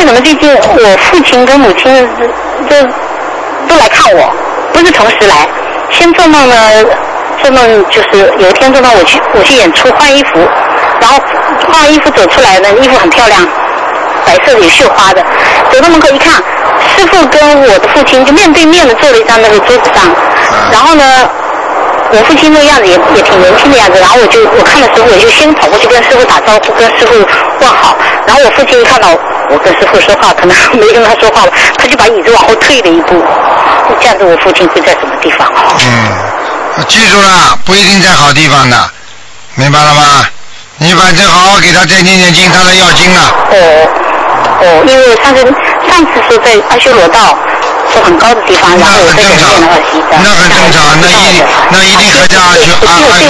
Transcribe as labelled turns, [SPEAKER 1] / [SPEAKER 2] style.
[SPEAKER 1] 为什么最近我父亲跟母亲就都来看我，不是同时来。先做梦呢，做梦就是有一天做梦我去演出换衣服，然后换完衣服走出来呢，衣服很漂亮，白色的有绣花的，走到门口一看，师父跟我的父亲就面对面的坐了一张那个桌子上，然后呢，我父亲那个样子也挺年轻的样子，然后我看到师父，我就先跑过去跟师父打招呼，跟师父问好，然后我父亲一看到我跟师父说话，可能没跟他说话了，他就把椅子往后退了一步，这样子我父亲会在什么地方？
[SPEAKER 2] 记住了，不一定在好地方的，明白了吗？你反正好好给他再念念经，他来要经了。
[SPEAKER 1] 因为上次说在阿修罗道是很高的地方，然后我在里面的话，
[SPEAKER 2] 那很正常，那一定和家